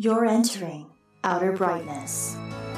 You're entering Outer Brightness.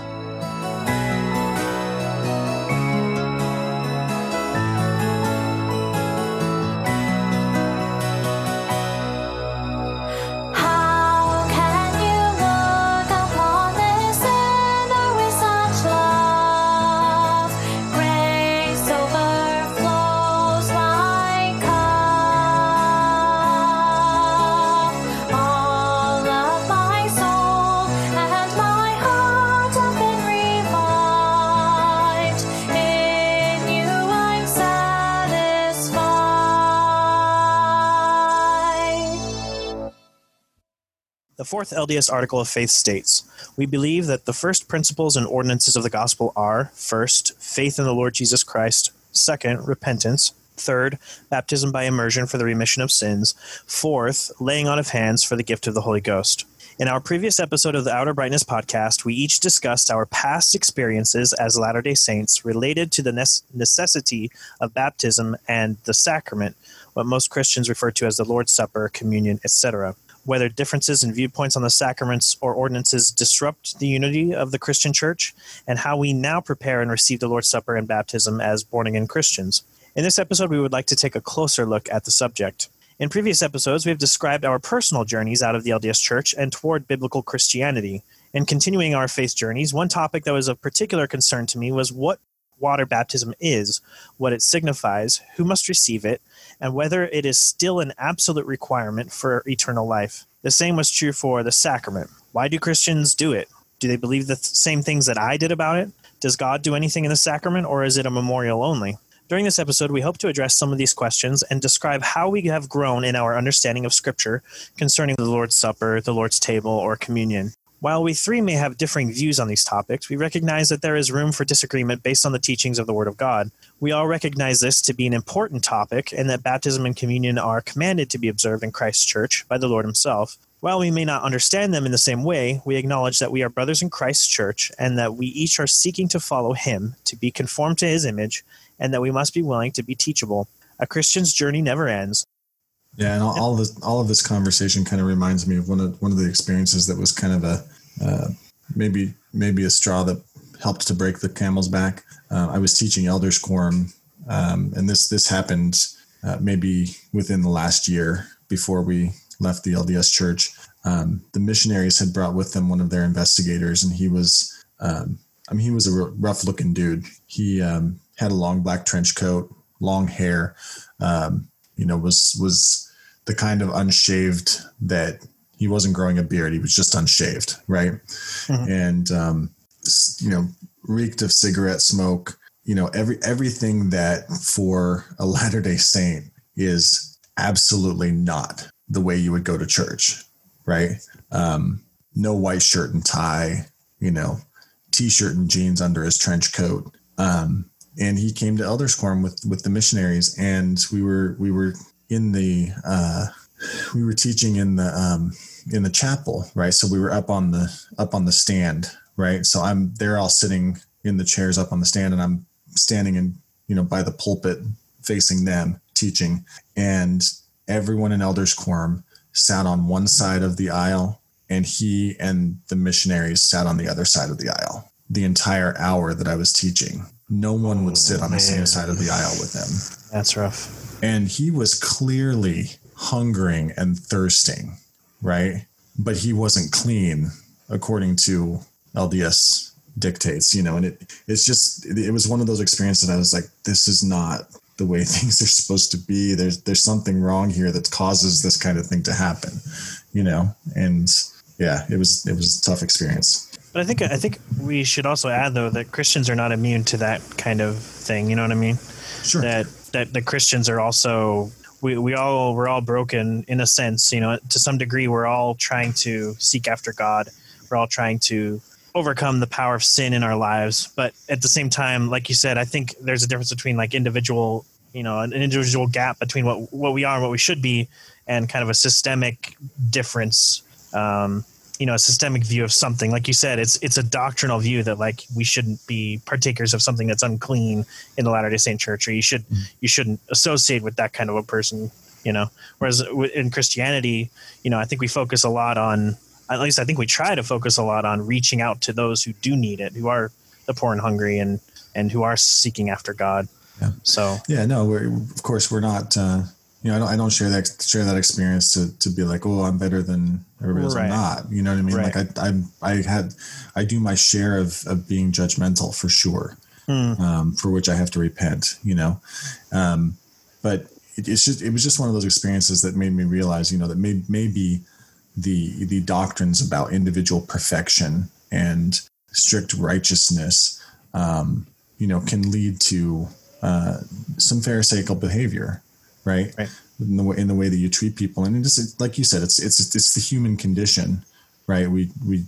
The fourth LDS Article of Faith states, "We believe that the first principles and ordinances of the gospel are, first, faith in the Lord Jesus Christ, second, repentance, third, baptism by immersion for the remission of sins, fourth, laying on of hands for the gift of the Holy Ghost." In our previous episode of the Outer Brightness podcast, we each discussed our past experiences as Latter-day Saints related to the necessity of baptism and the sacrament, what most Christians refer to as the Lord's Supper, communion, etc., whether differences in viewpoints on the sacraments or ordinances disrupt the unity of the Christian church, and how we now prepare and receive the Lord's Supper and baptism as born-again Christians. In this episode, we would like to take a closer look at the subject. In previous episodes, we have described our personal journeys out of the LDS Church and toward biblical Christianity. In continuing our faith journeys, one topic that was of particular concern to me was what water baptism is, what it signifies, who must receive it, and whether it is still an absolute requirement for eternal life. The same was true for the sacrament. Why do Christians do it? Do they believe the same things that I did about it? Does God do anything in the sacrament, or is it a memorial only? During this episode, we hope to address some of these questions and describe how we have grown in our understanding of Scripture concerning the Lord's Supper, the Lord's table, or communion. While we three may have differing views on these topics, we recognize that there is room for disagreement based on the teachings of the Word of God. We all recognize this to be an important topic and that baptism and communion are commanded to be observed in Christ's church by the Lord himself. While we may not understand them in the same way, we acknowledge that we are brothers in Christ's church and that we each are seeking to follow him, to be conformed to his image, and that we must be willing to be teachable. A Christian's journey never ends. Yeah, and all of this conversation kind of reminds me of one of the experiences that was kind of a maybe a straw that helped to break the camel's back. I was teaching elders quorum, and this happened maybe within the last year before we left the LDS Church. The missionaries had brought with them one of their investigators, and he was he was a rough looking dude. He had a long black trench coat, long hair. Was the kind of unshaved that he wasn't growing a beard. He was just unshaved. Right. Mm-hmm. And, reeked of cigarette smoke, everything that for a Latter-day Saint is absolutely not the way you would go to church. Right. No white shirt and tie, t-shirt and jeans under his trench coat. And he came to Elders Quorum with the missionaries, and we were in the we were teaching in the chapel, right? So we were up on the stand, right? So they're all sitting in the chairs up on the stand, and I'm standing in by the pulpit facing them teaching, and everyone in Elders Quorum sat on one side of the aisle, and he and the missionaries sat on the other side of the aisle. The entire hour that I was teaching, no one would sit on the same side of the aisle with him. That's rough. And he was clearly hungering and thirsting, right? But he wasn't clean according to LDS dictates, and it was one of those experiences that I was like, this is not the way things are supposed to be. There's something wrong here that causes this kind of thing to happen, and yeah, it was a tough experience. But I think we should also add, though, that Christians are not immune to that kind of thing. You know what I mean? Sure. That the Christians are also we're all broken in a sense. To some degree, we're all trying to seek after God. We're all trying to overcome the power of sin in our lives. But at the same time, like you said, I think there's a difference between like individual, an individual gap between what we are and what we should be, and kind of a systemic difference. A systemic view of something. Like you said, it's a doctrinal view that like we shouldn't be partakers of something that's unclean in the Latter-day Saint Church, or you shouldn't associate with that kind of a person, Whereas in Christianity, I think we focus a lot on at least I think we try to focus a lot on reaching out to those who do need it, who are the poor and hungry and who are seeking after God. Yeah. So yeah, no, of course we're not, I don't share that experience to be like, oh, I'm better than everybody else. Right. I'm not, you know what I mean? Right. Like I do my share of being judgmental for sure, for which I have to repent, but it was just one of those experiences that made me realize, that maybe the doctrines about individual perfection and strict righteousness, can lead to some pharisaical behavior, right? In the way that you treat people, and it's like you said, it's the human condition, right? If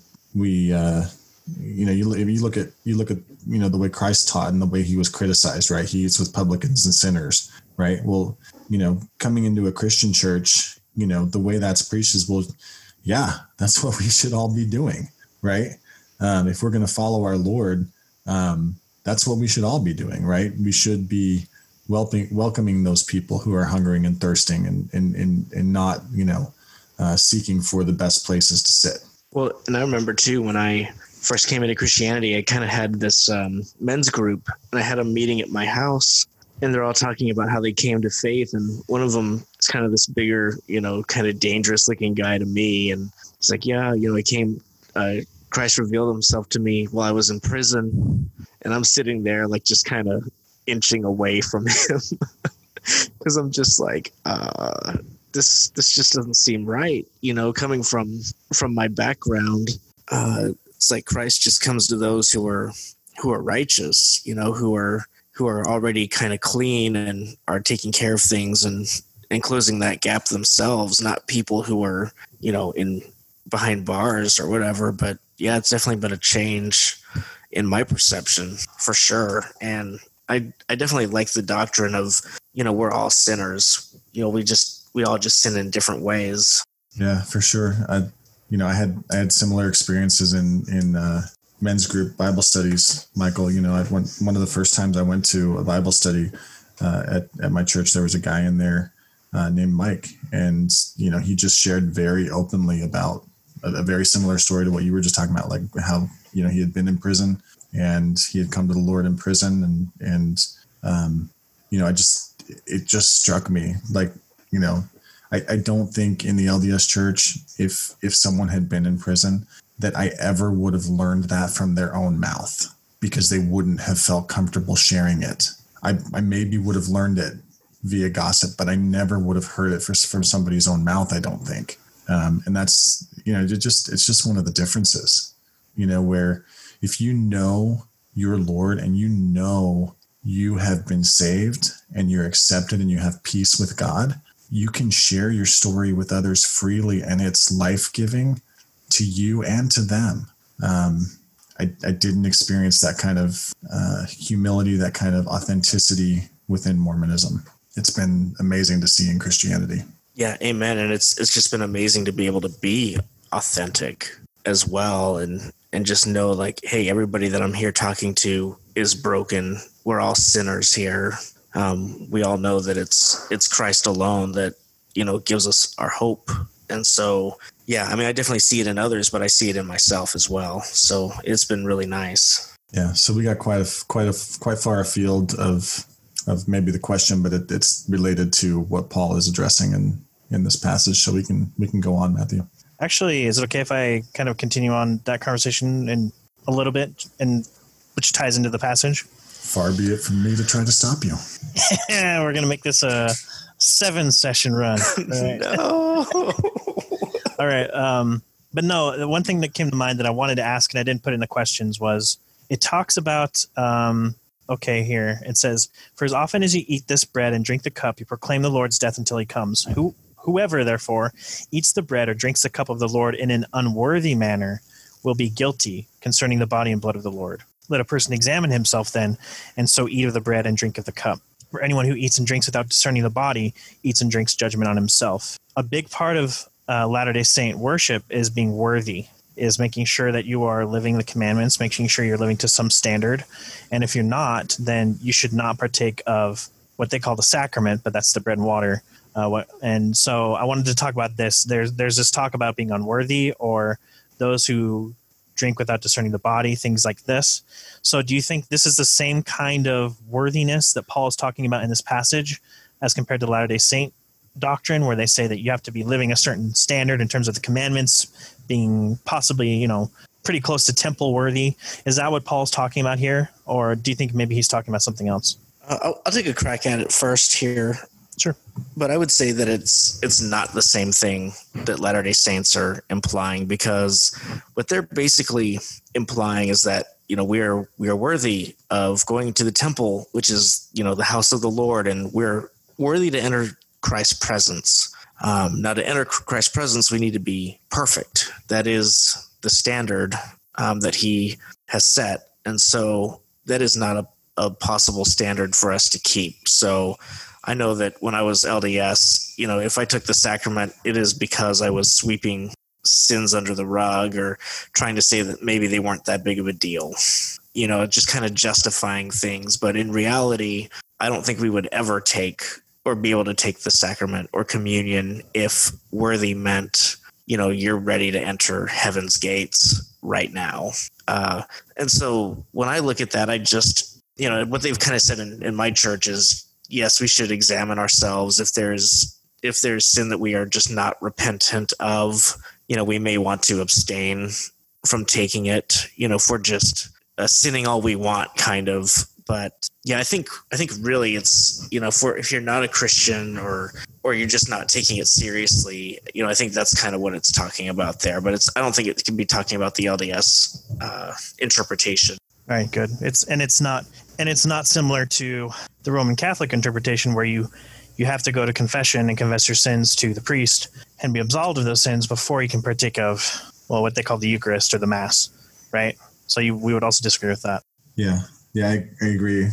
you look at the way Christ taught and the way he was criticized, right? He eats with publicans and sinners, right? Well, coming into a Christian church, the way that's preached is, well, yeah, that's what we should all be doing, right? If we're going to follow our Lord, that's what we should all be doing, right? We should be welcoming those people who are hungering and thirsting and not, seeking for the best places to sit. Well, and I remember too, when I first came into Christianity, I kind of had this men's group, and I had a meeting at my house, and they're all talking about how they came to faith. And one of them is kind of this bigger, kind of dangerous looking guy to me. And he's like, yeah, I came, Christ revealed himself to me while I was in prison. And I'm sitting there like just kind of inching away from him because I'm just like, this just doesn't seem right. Coming from my background, it's like Christ just comes to those who are righteous, who are already kind of clean and are taking care of things and closing that gap themselves, not people who are, in behind bars or whatever. But yeah, it's definitely been a change in my perception for sure. And I definitely like the doctrine of, we're all sinners. We all just sin in different ways. Yeah, for sure. I had similar experiences in men's group Bible studies, Michael. One of the first times I went to a Bible study at my church, there was a guy in there named Mike, and he just shared very openly about a very similar story to what you were just talking about, like how he had been in prison and he had come to the Lord in prison, and it just struck me like, I don't think in the LDS church, if someone had been in prison, that I ever would have learned that from their own mouth, because they wouldn't have felt comfortable sharing it. I maybe would have learned it via gossip, but I never would have heard it from somebody's own mouth, I don't think. And that's, it's just one of the differences, where if you know your Lord and you have been saved and you're accepted and you have peace with God, you can share your story with others freely, and it's life-giving to you and to them. I didn't experience that kind of humility, that kind of authenticity within Mormonism. It's been amazing to see in Christianity. Yeah, amen. And it's just been amazing to be able to be authentic as well, and just know like, hey, everybody that I'm here talking to is broken. We're all sinners here. We all know that it's Christ alone that, gives us our hope. And so, yeah, I mean, I definitely see it in others, but I see it in myself as well. So it's been really nice. Yeah. So we got quite far afield of maybe the question, but it's related to what Paul is addressing in this passage. So we can go on, Matthew. Actually, is it okay if I kind of continue on that conversation in a little bit, and which ties into the passage? Far be it from me to try to stop you. We're going to make this a 7-session run. All right. No. All right. But no, the one thing that came to mind that I wanted to ask and I didn't put in the questions was, it talks about, here it says, for as often as you eat this bread and drink the cup, you proclaim the Lord's death until he comes. Whoever, therefore, eats the bread or drinks the cup of the Lord in an unworthy manner will be guilty concerning the body and blood of the Lord. Let a person examine himself then, and so eat of the bread and drink of the cup. For anyone who eats and drinks without discerning the body eats and drinks judgment on himself. A big part of Latter-day Saint worship is being worthy, is making sure that you are living the commandments, making sure you're living to some standard. And if you're not, then you should not partake of what they call the sacrament, but that's the bread and water And so I wanted to talk about this. There's this talk about being unworthy, or those who drink without discerning the body, things like this. So do you think this is the same kind of worthiness that Paul is talking about in this passage as compared to Latter-day Saint doctrine, where they say that you have to be living a certain standard in terms of the commandments, being possibly, pretty close to temple worthy? Is that what Paul's talking about here? Or do you think maybe he's talking about something else? I'll take a crack at it first here. Sure. But I would say that it's not the same thing that Latter-day Saints are implying, because what they're basically implying is that, we are worthy of going to the temple, which is, the house of the Lord, and we're worthy to enter Christ's presence. Now, to enter Christ's presence, we need to be perfect. That is the standard that he has set. And so that is not a possible standard for us to keep. So I know that when I was LDS, if I took the sacrament, it is because I was sweeping sins under the rug or trying to say that maybe they weren't that big of a deal, just kind of justifying things. But in reality, I don't think we would ever take or be able to take the sacrament or communion if worthy meant, you're ready to enter heaven's gates right now. And so when I look at that, I just, what they've kind of said in my church is, yes, we should examine ourselves. If there's sin that we are just not repentant of, we may want to abstain from taking it, if we're just sinning all we want, kind of. But yeah, I think really it's, if you're not a Christian or you're just not taking it seriously, I think that's kind of what it's talking about there. But I don't think it can be talking about the LDS interpretation. All right, good. It's not similar to the Roman Catholic interpretation, where you have to go to confession and confess your sins to the priest and be absolved of those sins before you can partake of, what they call the Eucharist or the Mass, right? So we would also disagree with that. Yeah, I agree.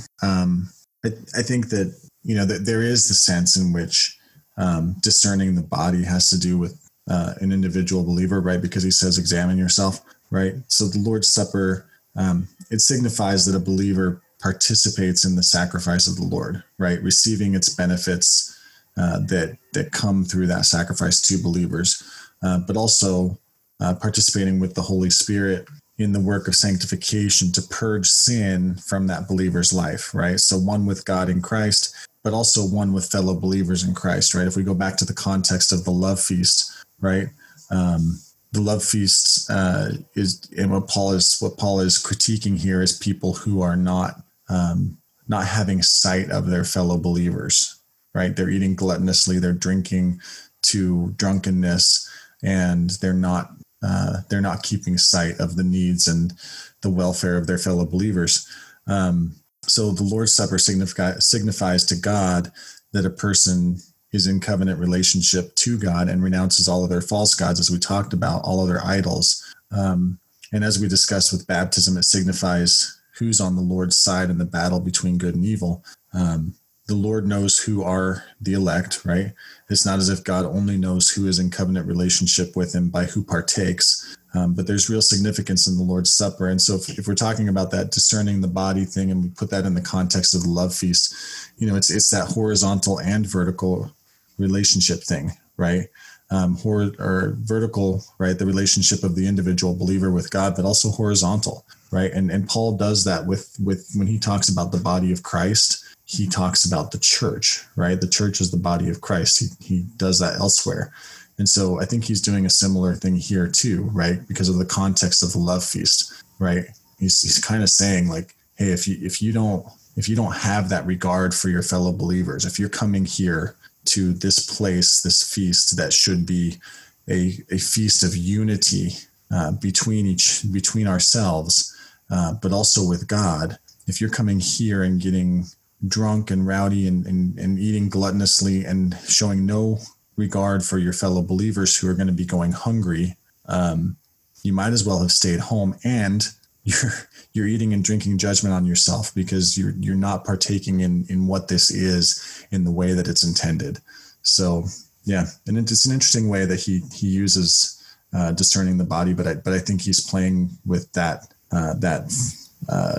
I think that, that there is the sense in which discerning the body has to do with an individual believer, right? Because he says, examine yourself, right? So the Lord's Supper, it signifies that a believer participates in the sacrifice of the Lord, right? Receiving its benefits that come through that sacrifice to believers, but also participating with the Holy Spirit in the work of sanctification to purge sin from that believer's life, right? So one with God in Christ, but also one with fellow believers in Christ, right? If we go back to the context of the love feast, right? The love feast is, and what Paul is critiquing here is people who are not having sight of their fellow believers, right? They're eating gluttonously, they're drinking to drunkenness, and they're not keeping sight of the needs and the welfare of their fellow believers. So the Lord's Supper signifies to God that a person is in covenant relationship to God and renounces all of their false gods, as we talked about, all of their idols. And as we discussed with baptism, it signifies who's on the Lord's side in the battle between good and evil. The Lord knows who are the elect, right? It's not as if God only knows who is in covenant relationship with him by who partakes, but there's real significance in the Lord's Supper. And so if we're talking about that discerning the body thing, and we put that in the context of the love feast, it's that horizontal and vertical relationship thing, right? Or vertical, right? The relationship of the individual believer with God, but also horizontal, right? And Paul does that with when he talks about the body of Christ, he talks about the church, right? The church is the body of Christ. He does that elsewhere. And so I think he's doing a similar thing here too, right? Because of the context of the love feast, right? He's kind of saying like, hey, if you don't have that regard for your fellow believers, if you're coming here to this place, this feast that should be a feast of unity between ourselves, but also with God, if you're coming here and getting drunk and rowdy and eating gluttonously and showing no regard for your fellow believers who are going to be going hungry, you might as well have stayed home, and you're eating and drinking judgment on yourself because you're not partaking in what this is in the way that it's intended. So yeah, and it's an interesting way that he uses discerning the body, but I think he's playing with that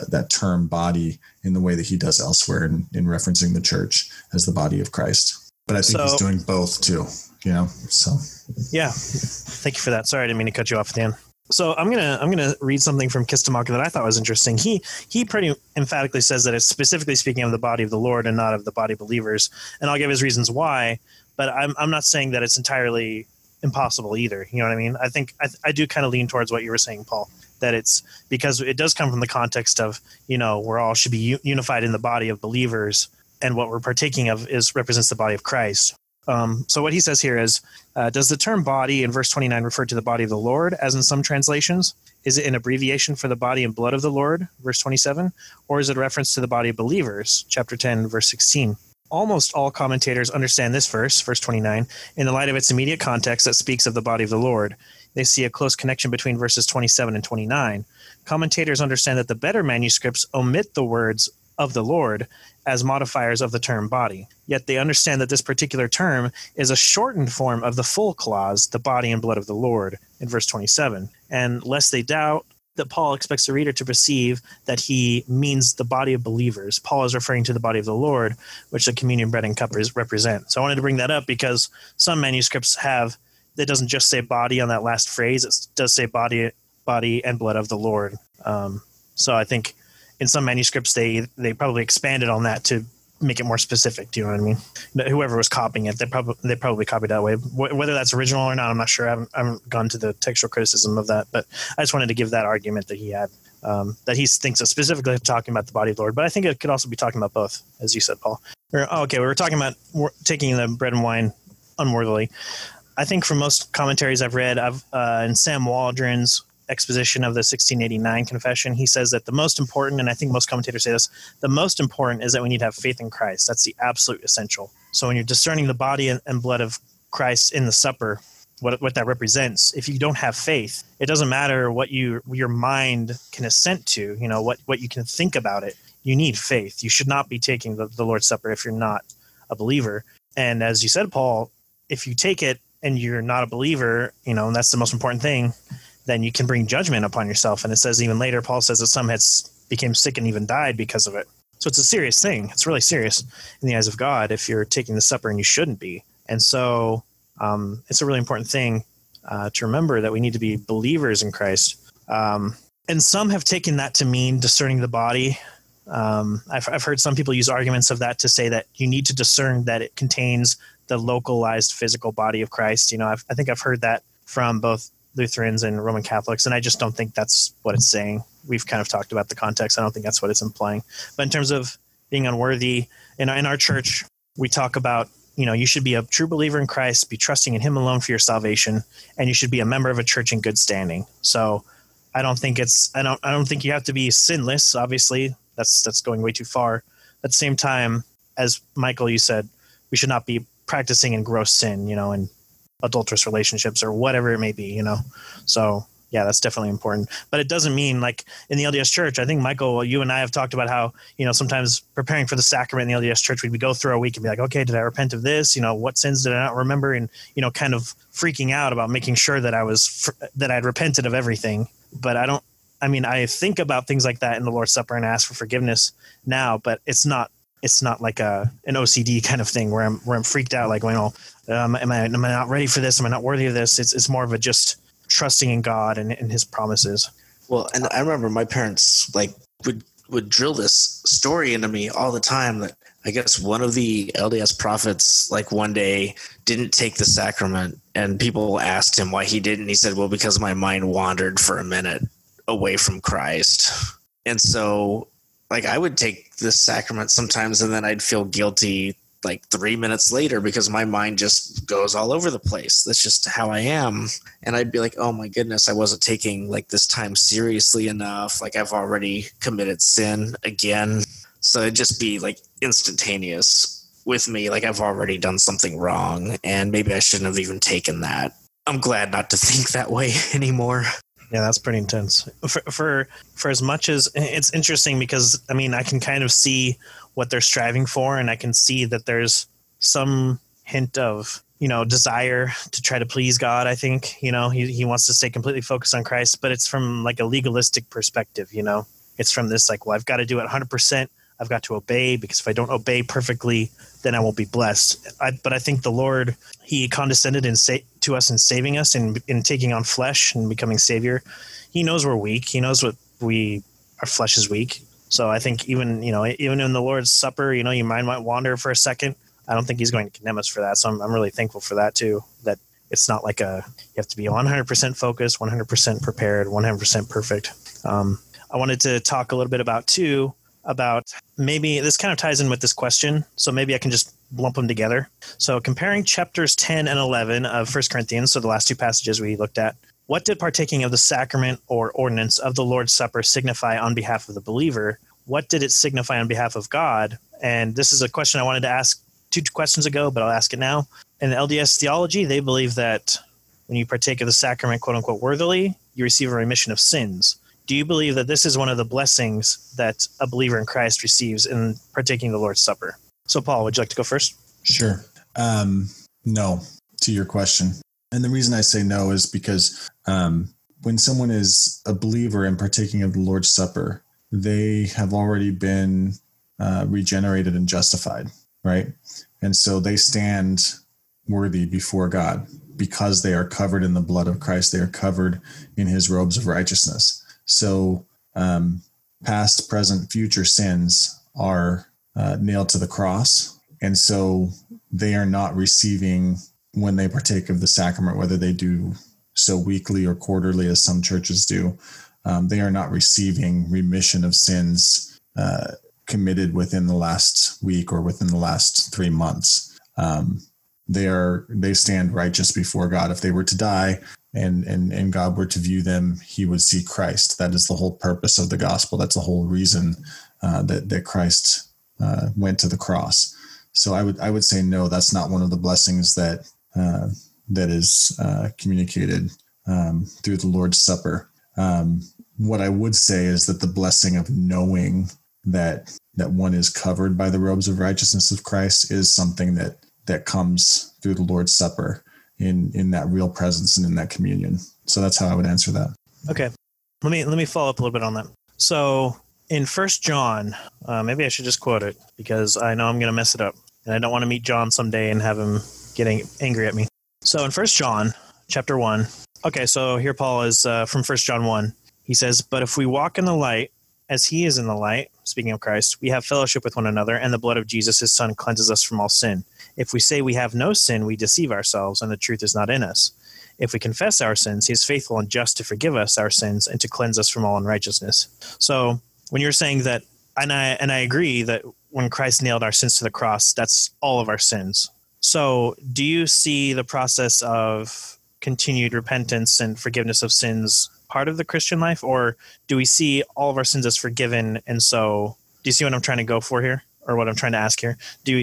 term body in the way that he does elsewhere in referencing the church as the body of Christ. But I think he's doing both too, so. Yeah. Thank you for that. Sorry, I didn't mean to cut you off at the end. So I'm gonna read something from Kistemacher that I thought was interesting. He pretty emphatically says that it's specifically speaking of the body of the Lord and not of the body of believers, and I'll give his reasons why. But I'm not saying that it's entirely impossible either. You know what I mean? I think I do kind of lean towards what you were saying, Paul. That it's because it does come from the context of we're all should be unified in the body of believers, and what we're partaking of represents the body of Christ. So what he says here is, does the term body in verse 29 refer to the body of the Lord, as in some translations? Is it an abbreviation for the body and blood of the Lord, verse 27? Or is it a reference to the body of believers, chapter 10, verse 16? Almost all commentators understand this verse 29, in the light of its immediate context that speaks of the body of the Lord. They see a close connection between verses 27 and 29. Commentators understand that the better manuscripts omit the words of the Lord as modifiers of the term body. Yet they understand that this particular term is a shortened form of the full clause, the body and blood of the Lord, in verse 27. And lest they doubt that Paul expects the reader to perceive that he means the body of believers, Paul is referring to the body of the Lord, which the communion bread and cup represent. So I wanted to bring that up because some manuscripts it doesn't just say body on that last phrase, it does say body and blood of the Lord. So I think in some manuscripts, they probably expanded on that to make it more specific. Do you know what I mean? Whoever was copying it, they probably copied that way. Whether that's original or not, I'm not sure. I haven't gone to the textual criticism of that, but I just wanted to give that argument that he had, that he thinks it's specifically talking about the body of the Lord. But I think it could also be talking about both, as you said, Paul. We were talking about taking the bread and wine unworthily. I think from most commentaries I've read, in Sam Waldron's exposition of the 1689 confession, he says that the most important, and I think most commentators say this, the most important is that we need to have faith in Christ. That's the absolute essential. So when you're discerning the body and blood of Christ in the supper, what that represents, if you don't have faith, it doesn't matter what your mind can assent to, what you can think about it. You need faith. You should not be taking the Lord's Supper if you're not a believer. And as you said, Paul, if you take it and you're not a believer, and that's the most important thing, then you can bring judgment upon yourself. And it says even later, Paul says that some became sick and even died because of it. So it's a serious thing. It's really serious in the eyes of God if you're taking the supper and you shouldn't be. And so it's a really important thing to remember that we need to be believers in Christ. And some have taken that to mean discerning the body. I've heard some people use arguments of that to say that you need to discern that it contains the localized physical body of Christ. I think I've heard that from both Lutherans and Roman Catholics, and I just don't think that's what it's saying. We've kind of talked about the context. I don't think that's what it's implying. But in terms of being unworthy, in our church, we talk about, you should be a true believer in Christ, be trusting in him alone for your salvation, and you should be a member of a church in good standing. So I don't think you have to be sinless. Obviously, that's going way too far. At the same time, as Michael, you said, we should not be practicing in gross sin, in adulterous relationships or whatever it may be, So yeah, that's definitely important. But it doesn't mean, like in the LDS Church, I think, Michael, you and I have talked about how, sometimes preparing for the sacrament in the LDS Church, we'd go through a week and be like, okay, did I repent of this? What sins did I not remember? And, kind of freaking out about making sure that that I'd repented of everything. But I think about things like that in the Lord's Supper and ask for forgiveness now, but it's not like an OCD kind of thing where I'm freaked out, like going, am I not ready for this? Am I not worthy of this? It's more of a just trusting in God and his promises. Well, and I remember my parents would drill this story into me all the time that I guess one of the LDS prophets, one day didn't take the sacrament, and people asked him why he didn't. He said, well, because my mind wandered for a minute away from Christ. And so I would take this sacrament sometimes and then I'd feel guilty 3 minutes later because my mind just goes all over the place. That's just how I am. And I'd be like, oh my goodness, I wasn't taking this time seriously enough. I've already committed sin again. So it'd just be instantaneous with me. I've already done something wrong and maybe I shouldn't have even taken that. I'm glad not to think that way anymore. Yeah, that's pretty intense. For as much as it's interesting because I can kind of see what they're striving for, and I can see that there's some hint of desire to try to please God. I think he wants to stay completely focused on Christ, but it's from a legalistic perspective. It's from this well, I've got to do it 100%. I've got to obey, because if I don't obey perfectly, then I won't be blessed. But I think the Lord, he condescended to us in saving us, in taking on flesh and becoming Savior. He knows we're weak. He knows our flesh is weak. So I think even in the Lord's Supper, your mind might wander for a second. I don't think he's going to condemn us for that. So I'm really thankful for that too, that it's not like you have to be 100% focused, 100% prepared, 100% perfect. I wanted to talk a little bit about maybe this kind of ties in with this question. So maybe I can just lump them together. So comparing chapters 10 and 11 of 1 Corinthians, so the last two passages we looked at, what did partaking of the sacrament or ordinance of the Lord's Supper signify on behalf of the believer? What did it signify on behalf of God? And this is a question I wanted to ask 2 questions ago, but I'll ask it now. In the LDS theology, they believe that when you partake of the sacrament, quote unquote, worthily, you receive a remission of sins. Do you believe that this is one of the blessings that a believer in Christ receives in partaking the Lord's Supper? So, Paul, would you like to go first? Sure. No, to your question. And the reason I say no is because when someone is a believer and partaking of the Lord's Supper, they have already been regenerated and justified, right? And so they stand worthy before God because they are covered in the blood of Christ. They are covered in his robes of righteousness. So past, present, future sins are nailed to the cross. And so they are not receiving, when they partake of the sacrament, whether they do so weekly or quarterly as some churches do, they are not receiving remission of sins committed within the last week or within the last 3 months. They stand righteous before God. If they were to die and God were to view them, he would see Christ. That is the whole purpose of the gospel. That's the whole reason that Christ went to the cross. So I would say no, that's not one of the blessings that is communicated through the Lord's Supper. What I would say is that the blessing of knowing that one is covered by the robes of righteousness of Christ is something that comes through the Lord's Supper in that real presence and in that communion. So that's how I would answer that. Okay. Let me follow up a little bit on that. So in 1 John, maybe I should just quote it because I know I'm going to mess it up and I don't want to meet John someday and have him getting angry at me. So in 1 John chapter 1, okay, so here Paul is from 1 John 1. He says, "But if we walk in the light as he is in the light," speaking of Christ, "we have fellowship with one another, and the blood of Jesus, his son, cleanses us from all sin. If we say we have no sin, we deceive ourselves, and the truth is not in us. If we confess our sins, he is faithful and just to forgive us our sins and to cleanse us from all unrighteousness." So when you're saying that, and I agree that when Christ nailed our sins to the cross, that's all of our sins. So do you see the process of continued repentance and forgiveness of sins part of the Christian life, or do we see all of our sins as forgiven? And so do you see what I'm trying to go for here, or what I'm trying to ask here?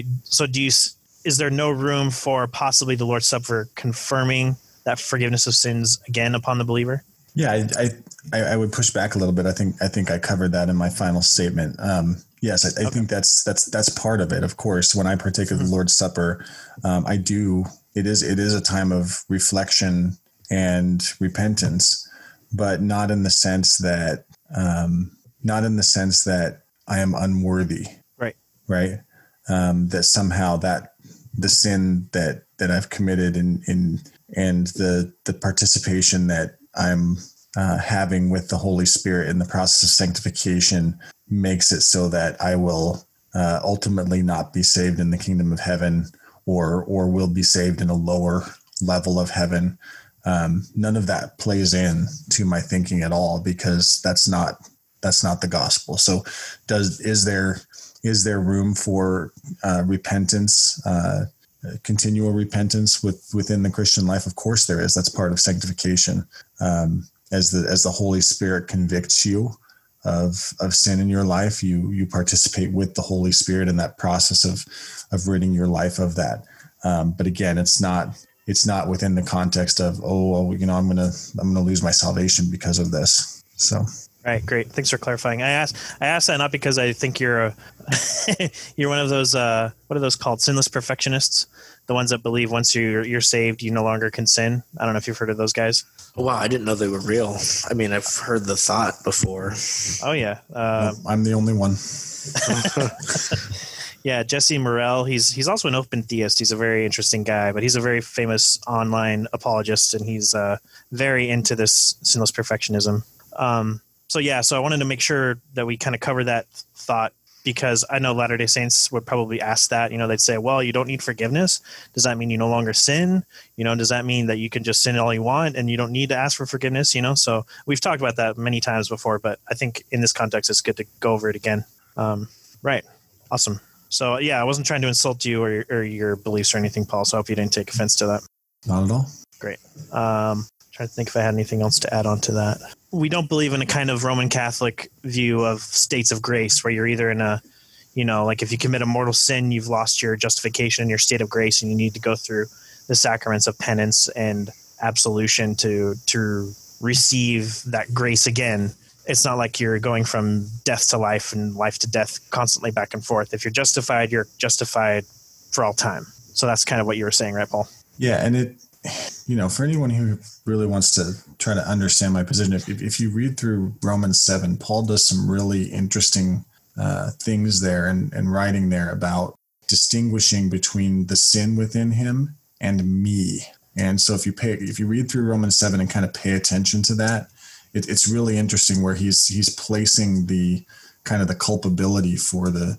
Is there no room for possibly the Lord's Supper confirming that forgiveness of sins again upon the believer? Yeah, I would push back a little bit. I think I covered that in my final statement. Yes, I think that's part of it. Of course, when I partake of the Lord's Supper, I do. It is a time of reflection and repentance, but not in the sense that I am unworthy. Right. Right. That somehow that the sin that I've committed and the participation that I'm having with the Holy Spirit in the process of sanctification makes it so that I will ultimately not be saved in the kingdom of heaven, or will be saved in a lower level of heaven. None of that plays in to my thinking at all, because that's not the gospel. So is there room for repentance, continual repentance within the Christian life? Of course there is. That's part of sanctification. As the Holy Spirit convicts you of sin in your life, you participate with the Holy Spirit in that process of ridding your life of that. But again, it's not within the context of, I'm going to lose my salvation because of this. So. Right. Great. Thanks for clarifying. I asked that not because I think you're one of those, what are those called? Sinless perfectionists, the ones that believe once you're saved, you no longer can sin. I don't know if you've heard of those guys. Wow, I didn't know they were real. I mean, I've heard the thought before. Oh yeah, I'm the only one. yeah. Jesse Morrell. He's also an open theist. He's a very interesting guy, but he's a very famous online apologist, and he's very into this sinless perfectionism. So I wanted to make sure that we kind of cover that thought, because I know Latter-day Saints would probably ask that. They'd say, well, you don't need forgiveness. Does that mean you no longer sin? Does that mean that you can just sin all you want and you don't need to ask for forgiveness? So we've talked about that many times before, but I think in this context, it's good to go over it again. Right. Awesome. So I wasn't trying to insult you or your beliefs or anything, Paul. So I hope you didn't take offense to that. Not at all. Great. Trying to think if I had anything else to add on to that. We don't believe in a kind of Roman Catholic view of states of grace where you're either in a, like if you commit a mortal sin, you've lost your justification and your state of grace, and you need to go through the sacraments of penance and absolution to receive that grace again. It's not like you're going from death to life and life to death constantly back and forth. If you're justified for all time. So that's kind of what you were saying, right, Paul? Yeah, and it, for anyone who really wants to try to understand my position, if you read through Romans 7, Paul does some really interesting things there and writing there about distinguishing between the sin within him and me. And so if you read through Romans 7 and kind of pay attention to that, it's really interesting where he's placing the kind of the culpability for the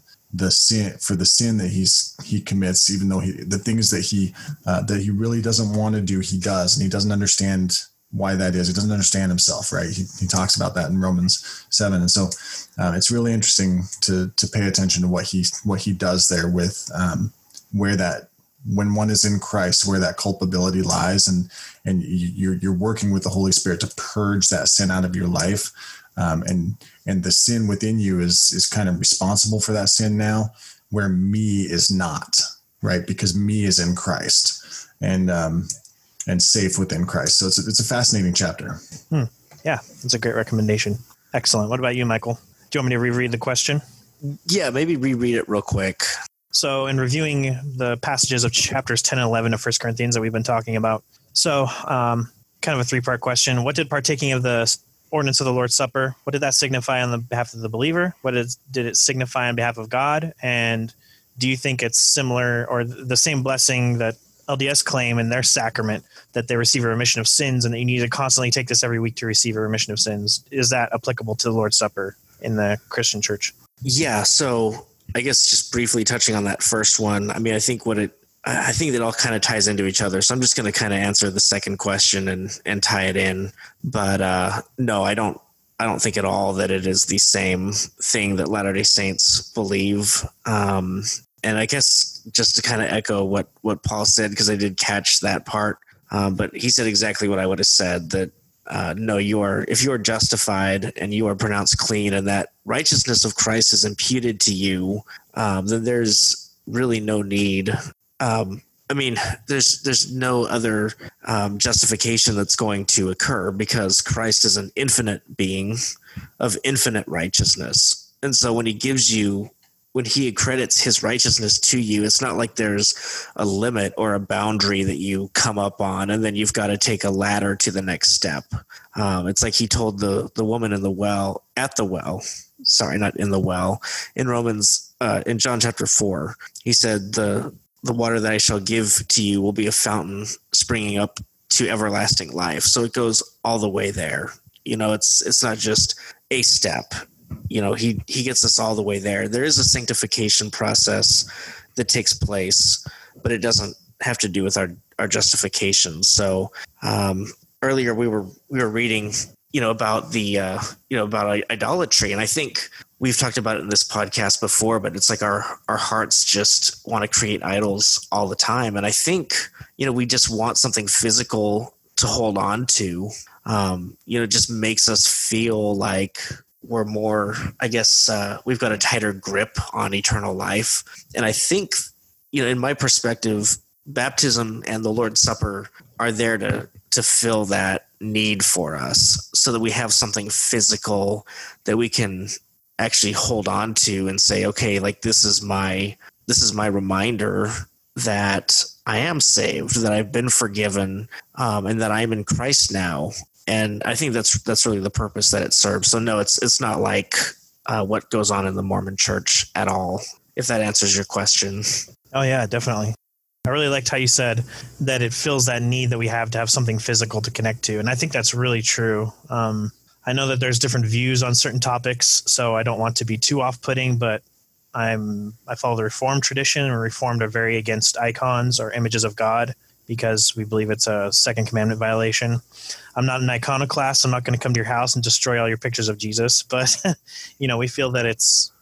sin that he commits, even though the things that he really doesn't want to do, he does, and he doesn't understand why that is. He doesn't understand himself, right? He talks about that in Romans 7, and so it's really interesting to pay attention to what he does there with where that, when one is in Christ, where that culpability lies, and you're working with the Holy Spirit to purge that sin out of your life. And the sin within you is kind of responsible for that sin now, where me is not, right? Because me is in Christ and safe within Christ. So it's a fascinating chapter. Yeah, it's a great recommendation. Excellent. What about you, Michael? Do you want me to reread the question? Yeah, maybe reread it real quick. So in reviewing the passages of chapters 10 and 11 of 1 Corinthians that we've been talking about, so kind of a three-part question. What did partaking of the ordinance of the Lord's Supper, what did that signify on the behalf of the believer? What did it signify on behalf of God? And do you think it's similar or the same blessing that LDS claim in their sacrament, that they receive a remission of sins and that you need to constantly take this every week to receive a remission of sins? Is that applicable to the Lord's Supper in the Christian church? Yeah, so I guess just briefly touching on that first one, I mean, I think that all kind of ties into each other. So I'm just going to kind of answer the second question and tie it in. But no, I don't think at all that it is the same thing that Latter-day Saints believe. And I guess just to kind of echo what Paul said, because I did catch that part, but he said exactly what I would have said, that no, if you are justified and you are pronounced clean and that righteousness of Christ is imputed to you, then there's really no need. I mean, there's no other justification that's going to occur, because Christ is an infinite being of infinite righteousness. And so when he accredits his righteousness to you, it's not like there's a limit or a boundary that you come up on and then you've got to take a ladder to the next step. It's like he told the woman in the well, not in the well, in Romans, in John chapter 4, he said, the water that I shall give to you will be a fountain springing up to everlasting life. So it goes all the way there. It's not just a step. He gets us all the way there. There is a sanctification process that takes place, but it doesn't have to do with our justification. So earlier we were reading, about about idolatry, and I think we've talked about it in this podcast before, but it's like our hearts just want to create idols all the time, and I think we just want something physical to hold on to. It just makes us feel like we're more, I guess, we've got a tighter grip on eternal life. And I think, in my perspective, baptism and the Lord's Supper are there to fill that need for us, so that we have something physical that we can actually hold on to and say, okay, like this is my reminder that I am saved, that I've been forgiven, and that I'm in Christ now. And I think that's really the purpose that it serves. So no, it's not like what goes on in the Mormon Church at all, if that answers your question. Oh yeah, definitely. I really liked how you said that it fills that need that we have to have something physical to connect to. And I think that's really true. I know that there's different views on certain topics, so I don't want to be too off-putting, but I follow the Reformed tradition, and Reformed are very against icons or images of God because we believe it's a second commandment violation. I'm not an iconoclast. I'm not going to come to your house and destroy all your pictures of Jesus, but we feel that it's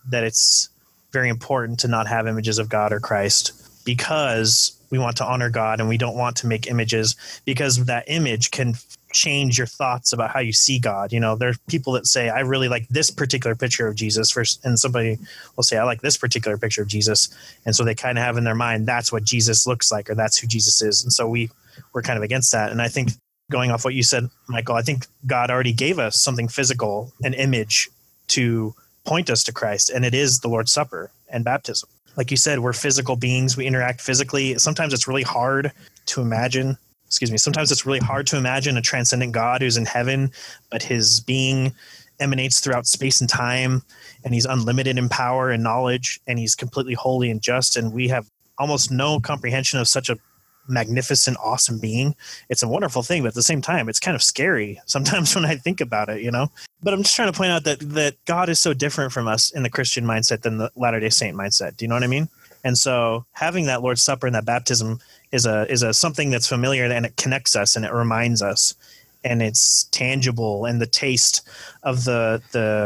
very important to not have images of God or Christ because we want to honor God and we don't want to make images because that image can change your thoughts about how you see God. There are people that say, I really like this particular picture of Jesus and somebody will say, I like this particular picture of Jesus. And so they kind of have in their mind, that's what Jesus looks like, or that's who Jesus is. And so we're kind of against that. And I think going off what you said, Michael, I think God already gave us something physical, an image to point us to Christ. And it is the Lord's Supper and baptism. Like you said, we're physical beings. We interact physically. Sometimes it's really hard to imagine. Sometimes it's really hard to imagine a transcendent God who's in heaven, but his being emanates throughout space and time, and he's unlimited in power and knowledge, and he's completely holy and just, and we have almost no comprehension of such a magnificent, awesome being. It's a wonderful thing, but at the same time, it's kind of scary sometimes when I think about it, But I'm just trying to point out that God is so different from us in the Christian mindset than the Latter-day Saint mindset. Do you know what I mean? And so having that Lord's Supper and that baptism is a something that's familiar, and it connects us and it reminds us, and it's tangible, and the taste of the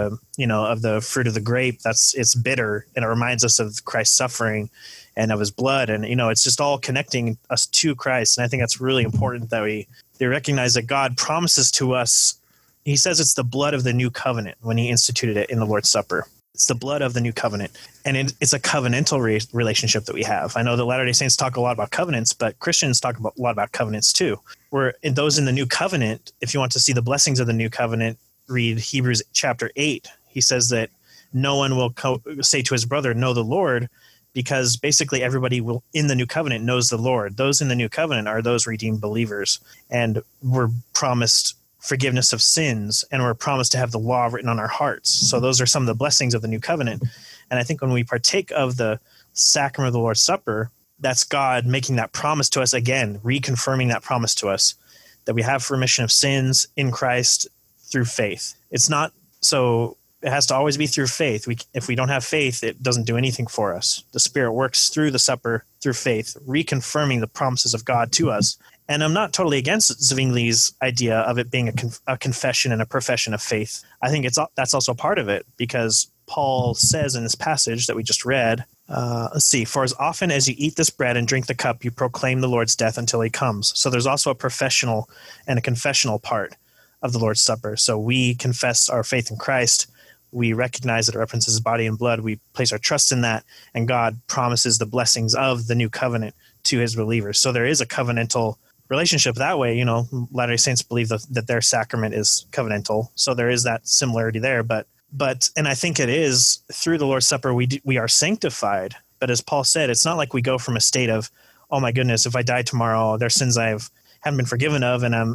of the fruit of the grape, it's bitter, and it reminds us of Christ's suffering and of his blood, and it's just all connecting us to Christ. And I think that's really important that we recognize that God promises to us. He says it's the blood of the new covenant when he instituted it in the Lord's Supper. It's the blood of the new covenant. And it's a covenantal relationship that we have. I know that Latter-day Saints talk a lot about covenants, but Christians talk a lot about covenants too. Where those in the new covenant, if you want to see the blessings of the new covenant, read Hebrews chapter 8. He says that no one will say to his brother, know the Lord, because basically everybody in the new covenant knows the Lord. Those in the new covenant are those redeemed believers. And we're promised forgiveness of sins, and we're promised to have the law written on our hearts. So those are some of the blessings of the new covenant. And I think when we partake of the sacrament of the Lord's Supper, that's God making that promise to us again, reconfirming that promise to us that we have remission of sins in Christ through faith. It's not so it has to always be through faith. If we don't have faith, it doesn't do anything for us. The Spirit works through the supper, through faith, reconfirming the promises of God to us. And I'm not totally against Zwingli's idea of it being a confession and a profession of faith. I think that's also part of it, because Paul says in this passage that we just read, let's see, for as often as you eat this bread and drink the cup, you proclaim the Lord's death until he comes. So there's also a professional and a confessional part of the Lord's Supper. So we confess our faith in Christ. We recognize that it represents his body and blood. We place our trust in that, and God promises the blessings of the new covenant to his believers. So there is a covenantal relationship that way. Latter-day Saints believe that their sacrament is covenantal. So there is that similarity there. But and I think it is through the Lord's Supper, we are sanctified. But as Paul said, it's not like we go from a state of, oh my goodness, if I die tomorrow, there's sins I haven't been forgiven of, and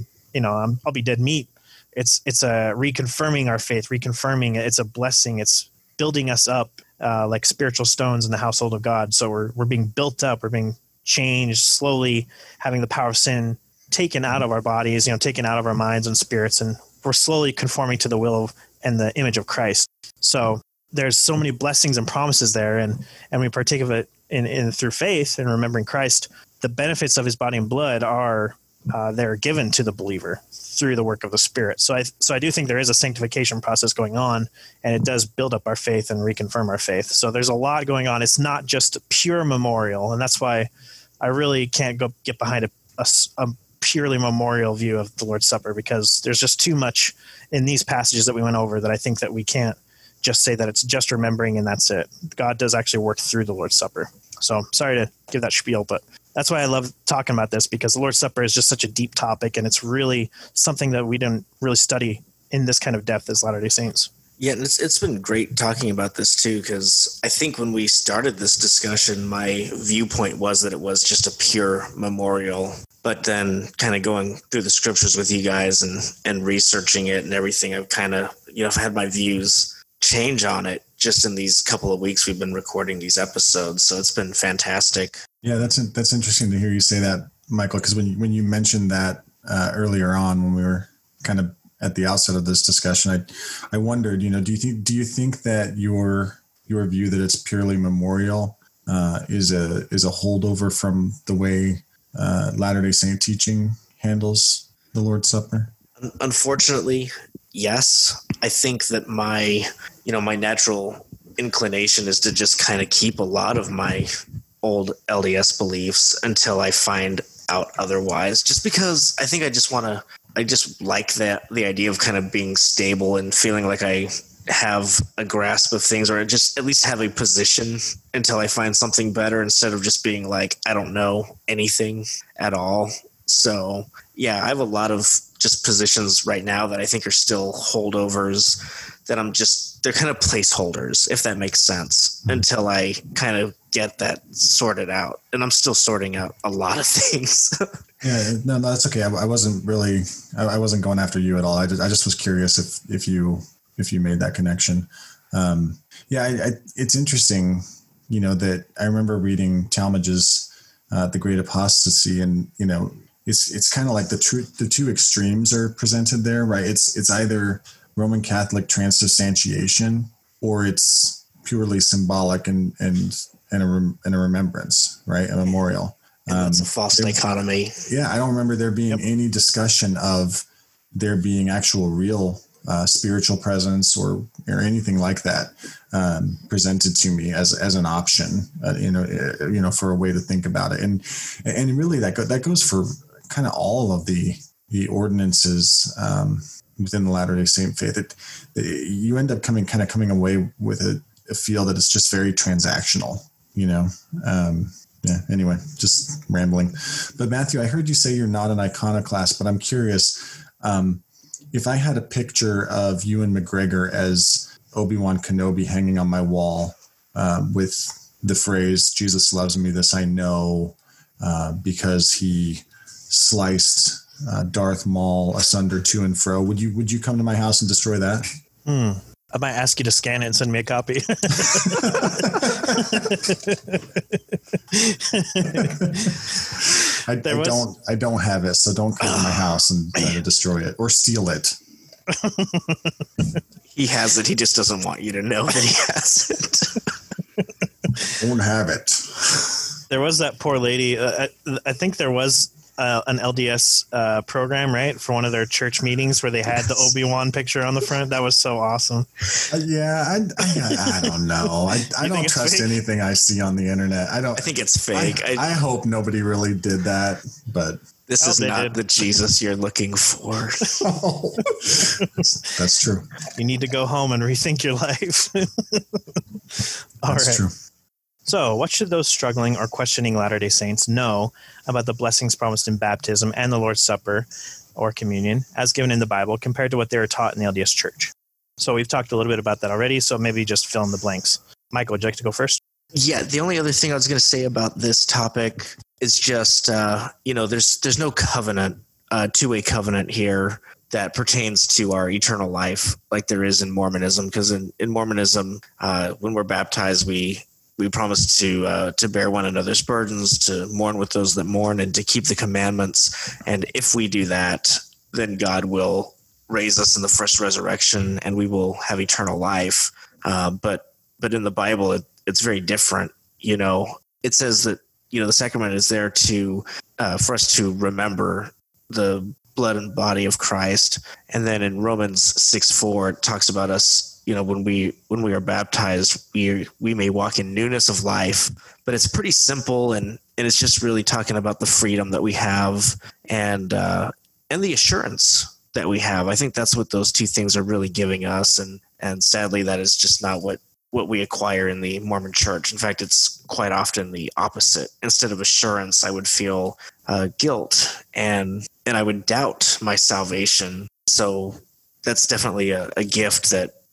I'll be dead meat. It's a reconfirming our faith, reconfirming it. It's a blessing. It's building us up like spiritual stones in the household of God. So we're being built up. We're being changed slowly, having the power of sin taken out of our bodies, taken out of our minds and spirits, and we're slowly conforming to the will and the image of Christ. So there's so many blessings and promises there, and we partake of it in through faith and remembering Christ. The benefits of his body and blood are they're given to the believer through the work of the Spirit. So I do think there is a sanctification process going on, and it does build up our faith and reconfirm our faith. So there's a lot going on. It's not just a pure memorial, and that's why I really can't get behind a purely memorial view of the Lord's Supper, because there's just too much in these passages that we went over that I think that we can't just say that it's just remembering and that's it. God does actually work through the Lord's Supper. So sorry to give that spiel, but that's why I love talking about this, because the Lord's Supper is just such a deep topic, and it's really something that we didn't really study in this kind of depth as Latter-day Saints. Yeah, and it's been great talking about this too, because I think when we started this discussion, my viewpoint was that it was just a pure memorial. But then kind of going through the scriptures with you guys and researching it and everything, I've kind of, I've had my views change on it just in these couple of weeks we've been recording these episodes. So it's been fantastic. Yeah, that's interesting to hear you say that, Michael, because when you mentioned that earlier on when we were kind of at the outset of this discussion, I wondered, do you think that your view that it's purely memorial is a holdover from the way Latter-day Saint teaching handles the Lord's Supper? Unfortunately, yes. I think that my natural inclination is to just kind of keep a lot of my old LDS beliefs until I find out otherwise, just because I think I just like the idea of kind of being stable and feeling like I have a grasp of things, or just at least have a position until I find something better, instead of just being like, I don't know anything at all. So yeah, I have a lot of just positions right now that I think are still holdovers, that they're kind of placeholders, if that makes sense, until I kind of get that sorted out. And I'm still sorting out a lot of things. Yeah, no, that's okay. I wasn't going after you at all. I just was curious if you made that connection. It's interesting, that I remember reading Talmage's The Great Apostasy, and it's kind of like the two extremes are presented there, right? It's either Roman Catholic transubstantiation, or it's purely symbolic and a remembrance, right? A memorial. It's a false dichotomy. Yeah, I don't remember there being any discussion of there being actual real spiritual presence or anything like that presented to me as an option, for a way to think about it. And really that goes for kind of all of the ordinances within the Latter-day Saint faith. You end up coming away with a feel that it's just very transactional, anyway, just rambling. But Matthew, I heard you say you're not an iconoclast, but I'm curious, if I had a picture of Ewan McGregor as Obi-Wan Kenobi hanging on my wall with the phrase, "Jesus loves me, this I know," because he sliced Darth Maul asunder to and fro, would you come to my house and destroy that? I might ask you to scan it and send me a copy. I don't have it, so don't come to my house and try to destroy it or steal it. He has it. He just doesn't want you to know that he has it. Won't have it. There was that poor lady. I think there was an LDS program, right, for one of their church meetings where they had the Obi-Wan picture on the front. That was so awesome. I don't know. I don't trust anything I see on the internet. I think it's fake. I hope nobody really did that, but this is not the Jesus you're looking for. Oh, that's true. You need to go home and rethink your life. That's true. So, what should those struggling or questioning Latter-day Saints know about the blessings promised in baptism and the Lord's Supper or communion as given in the Bible compared to what they were taught in the LDS Church? So we've talked a little bit about that already, so maybe just fill in the blanks. Michael, would you like to go first? Yeah, the only other thing I was going to say about this topic is just, there's no covenant, two-way covenant here that pertains to our eternal life like there is in Mormonism, because in Mormonism, when we're baptized, we promise to bear one another's burdens, to mourn with those that mourn, and to keep the commandments. And if we do that, then God will raise us in the first resurrection, and we will have eternal life. But in the Bible, it's very different. It says that the sacrament is there to for us to remember the blood and body of Christ. And then in Romans 6:4, it talks about us. When we are baptized, we may walk in newness of life, but it's pretty simple, and it's just really talking about the freedom that we have and the assurance that we have. I think that's what those two things are really giving us, and sadly, that is just not what we acquire in the Mormon Church. In fact, it's quite often the opposite. Instead of assurance, I would feel guilt, and I would doubt my salvation. So that's definitely a gift that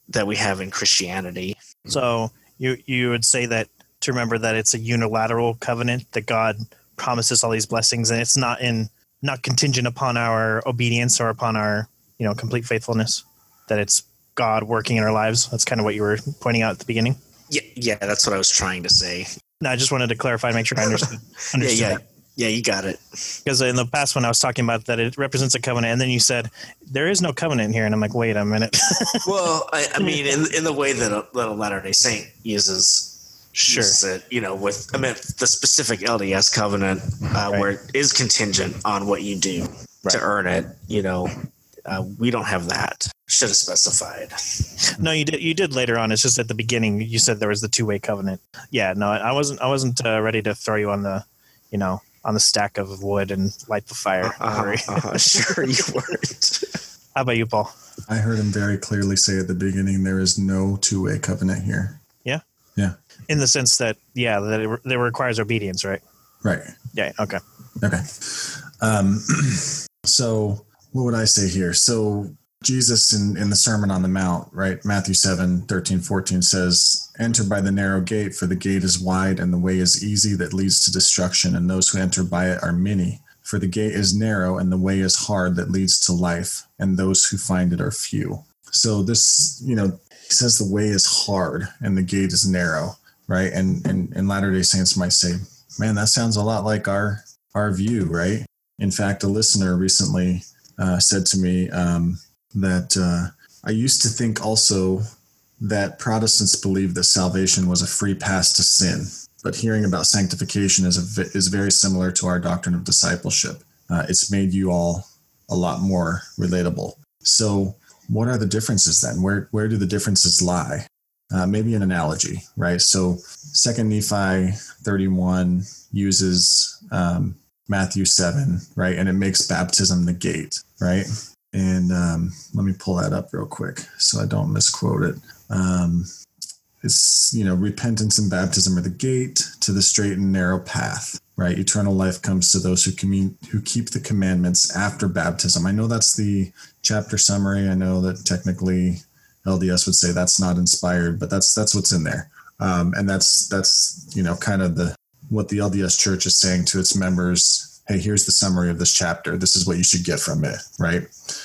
that we have in Christianity. So you would say that to remember that it's a unilateral covenant, that God promises all these blessings, and it's not contingent upon our obedience or upon our complete faithfulness, that it's God working in our lives. That's kind of what you were pointing out at the beginning. Yeah, that's what I was trying to say. No, I just wanted to clarify and make sure I understood. Yeah, you got it. Because in the past when I was talking about that it represents a covenant, and then you said there is no covenant here, and I'm like, wait a minute. Well, I mean, in the way that a Latter-day Saint uses it, the specific LDS covenant where it is contingent on what you do to earn it. We don't have that. Should have specified. No, you did. You did later on. It's just at the beginning you said there was the two-way covenant. Yeah, no, I wasn't ready to throw you on the, on the stack of wood and light the fire. Sure, you weren't. How about you, Paul? I heard him very clearly say at the beginning, there is no two-way covenant here. Yeah? Yeah. In the sense that, that it requires obedience, right? Right. Yeah, okay. Okay. So what would I say here? So Jesus in the Sermon on the Mount, right? Matthew 7:13-14 says, enter by the narrow gate, for the gate is wide and the way is easy that leads to destruction, and those who enter by it are many. For the gate is narrow and the way is hard that leads to life, and those who find it are few. So this, he says the way is hard and the gate is narrow, right? And Latter-day Saints might say, man, that sounds a lot like our view, right? In fact, a listener recently said to me that I used to think also that Protestants believed that salvation was a free pass to sin, but hearing about sanctification is very similar to our doctrine of discipleship. It's made you all a lot more relatable. So what are the differences then? Where do the differences lie? Maybe an analogy, right? So 2 Nephi 31 uses Matthew 7, right? And it makes baptism the gate, right? And let me pull that up real quick so I don't misquote it. It's, repentance and baptism are the gate to the straight and narrow path, right? Eternal life comes to those who keep the commandments after baptism. I know that's the chapter summary. I know that technically LDS would say that's not inspired, but that's what's in there. And that's kind of what the LDS Church is saying to its members. Hey, here's the summary of this chapter. This is what you should get from it, right?